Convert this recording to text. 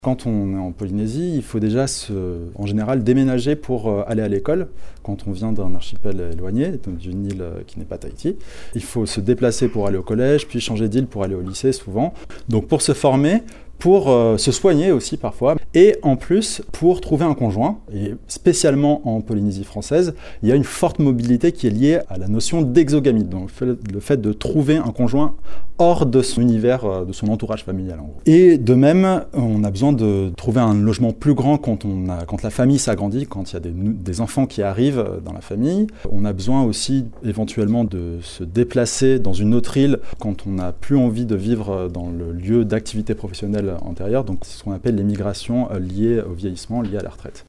Quand on est en Polynésie, il faut déjà en général déménager pour aller à l'école. Quand on vient d'un archipel éloigné, d'une île qui n'est pas Tahiti, il faut se déplacer pour aller au collège, puis changer d'île pour aller au lycée souvent. Donc pour se former, pour se soigner aussi parfois, et en plus pour trouver un conjoint, et spécialement en Polynésie française, il y a une forte mobilité qui est liée à la notion d'exogamie, donc le fait de trouver un conjoint hors de son univers, de son entourage familial en gros. Et de même, on a besoin de trouver un logement plus grand quand la famille s'agrandit, quand il y a des enfants qui arrivent dans la famille. On a besoin aussi éventuellement de se déplacer dans une autre île quand on n'a plus envie de vivre dans le lieu d'activité professionnelle antérieure, donc c'est ce qu'on appelle les migrations liées au vieillissement, liées à la retraite.